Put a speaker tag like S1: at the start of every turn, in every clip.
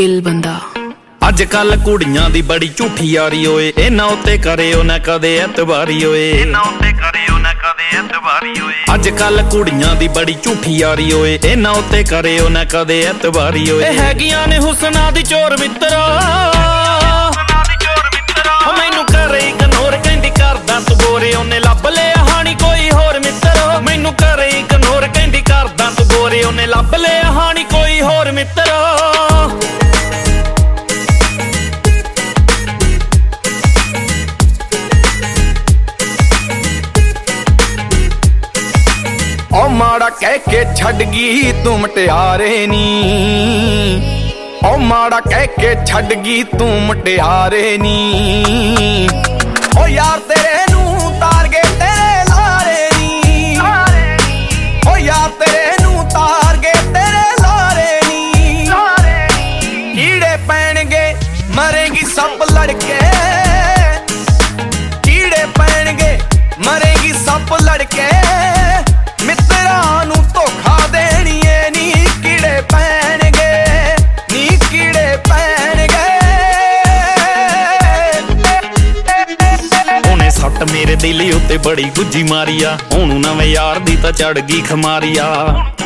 S1: दिल बंदा।
S2: ਅੱਜ ਕੱਲ ਕੁੜੀਆਂ ਦੀ ਬੜੀ ਝੂਠੀ ਯਾਰੀ ਓਏ, ਇਹਨਾਂ ਉੱਤੇ ਕਰਿਓ ਨਾ ਕਦੇ ਐਤਬਾਰੀ ਓਏ, ਇਹਨਾਂ ਉੱਤੇ ਕਰਿਓ ਨਾ ਕਦੇ ਐਤਬਾਰੀ ਓਏ। ਅੱਜ ਕੱਲ ਕੁੜੀਆਂ ਦੀ ਬੜੀ ਝੂਠੀ ਯਾਰੀ ਓਏ, ਇਹਨਾਂ ਉੱਤੇ ਕਰਿਓ ਨਾ ਕਦੇ ਐਤਬਾਰੀ ਓਏ। ਇਹ ਹੈਗੀਆਂ ਨੇ ਹੁਸਨਾ ਦੀ ਚੋਰ ਮਿੱਤਰਾ, ਮੈਨੂੰ ਕਰੇ ਇਗਨੋਰ ਕਹਿੰਦੀ ਕਰਦਾ ਤੂੰ ਗੋਰੇ, ਉਹਨੇ ਲੱਭ ਲਿਆ ਹਾਣੀ ਕੋਈ ਹੋਰ ਮਿੱਤਰ। ਮੈਨੂੰ ਕਰੇ ਇਗਨੋਰ ਕਹਿੰਦੀ ਕਰਦਾ ਤੂੰ ਗੋਰੇ, ਉਹਨੇ ਲੱਭ ਲਿਆ ਹਾਣੀ ਕੋਈ ਹੋਰ ਮਿੱਤਰ। ओ माड़ा कह के छड़ गई तू मटियारे नी, ओ माड़ा कह के छड़ गई तू मटियारे नी। ओ यार तेरे नू तार गए तेरे लारे नी, ओ यार तेरे नू तार गए तेरे लारे नी। कीड़े पैणगे मरेगी सब लड़के, कीड़े पैणगे मरेगी सब लड़के। ਮਿੱਤਰਾਂ ਨੂੰ ਧੋਖਾ ਦੇਣੀਏ ਨੀ ਕੀੜੇ ਪੈਣਗੇ, ਨੀ ਕੀੜੇ ਪੈਣਗੇ। ਉਹਨੇ ਸੱਟ ਮੇਰੇ ਦਿਲ ਉੱਤੇ ਬੜੀ ਗੁੱਜੀ ਮਾਰੀ ਆ, ਉਹਨੂੰ ਨਵੇਂ ਯਾਰ ਦੀ ਤਾਂ ਚੜ ਗਈ ਖਮਾਰੀ ਆ।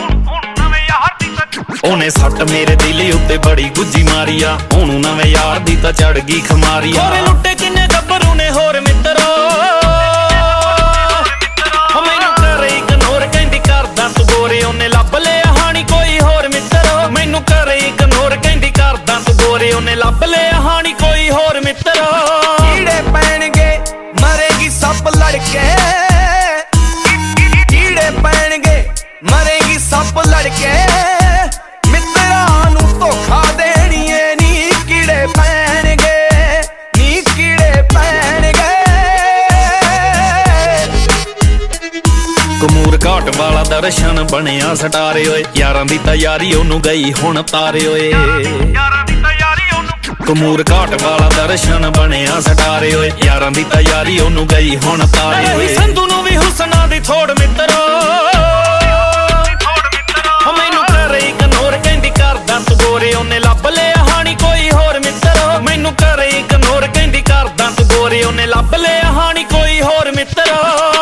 S2: ਉਹਨੇ ਸੱਟ ਮੇਰੇ ਦਿਲ ਉੱਤੇ ਬੜੀ ਗੁੱਜੀ ਮਾਰੀ ਆ, ਉਹਨੂੰ ਨਵੇਂ ਯਾਰ ਦੀ ਤਾਂ ਚੜ ਗਈ ਖਮਾਰੀ ਆ। ਹੋਵੇ ਲੁੱਟੇ ਕਿੰਨੇ ਗੱਭਰੂ ਨੇ ਹੋਰ ਮਿੱਤਰੋ, ਉਹਨੇ ਲੱਭ ਲਿਆ ਹਾਣੀ ਕੋਈ ਹੋਰ ਮਿੱਤਰ। ਮੈਨੂੰ ਕਰੇ ਇਗਨੋਰ ਕਹਿੰਦੀ ਕਰਦਾ ਤੂੰ ਗੋਰੇ, ਉਹਨੇ ਲੱਭ ਲਿਆ ਹਾਣੀ ਕੋਈ ਹੋਰ ਮਿੱਤਰ। ਕੀੜੇ ਪੈਣਗੇ ਮਰੇਗੀ ਸਭ ਲੜਕੇ, ਕੀੜੇ ਪੈਣਗੇ ਮਰੇਗੀ ਸਭ ਲੜਕੇ। ਮਿੱਤਰਾਂ ਨੂੰ ਧੋਖਾ ਦੇਣੀਏ ਨੀ ਕੀੜੇ ਪੈਣਗੇ, ਨੀ ਕੀੜੇ ਪੈਣਗੇ। ਕਮੂਰ ਘਾਟ ਵਾਲਾ ਦਰਸ਼ਨ ਬਣਿਆ ਸਟਾਰੇ ਓਏ, ਯਾਰਾਂ ਦੀ ਤਿਆਰੀ ਉਹਨੂੰ ਗਈ ਹੁਣ ਤਾਰੇ ਓਏ। ਕਮੂਰ ਘਾਟ ਵਾਲਾ ਦਰਸ਼ਨ ਬਣਿਆ ਸਟਾਰੇ ਓਏ, ਯਾਰਾਂ ਦੀ ਤਿਆਰੀ ਉਹਨੂੰ ਗਈ ਹੁਣ ਤਾਰੇ ਓਏ। ਸੰਧੂ ਨੂੰ ਵੀ ਹੁਸਨਾ ਦੀ ਥੋੜ ਮਿੱਤਰੋ, ਮੈਨੂੰ ਕਰੇ ਇਗਨੋਰ ਕਹਿੰਦੀ ਕਰਦਾ ਤੂੰ ਗੋਰੇ, ਉਹਨੇ ਲੱਭ ਲਿਆ ਹਾਣੀ ਕੋਈ ਹੋਰ ਮਿੱਤਰ। ਮੈਨੂੰ ਕਰੇ ਇਗਨੋਰ ਕਹਿੰਦੀ ਕਰਦਾ ਤੂੰ ਗੋਰੇ, ਉਹਨੇ ਲੱਭ ਲਿਆ ਹਾਣੀ ਕੋਈ ਹੋਰ ਮਿੱਤਰ।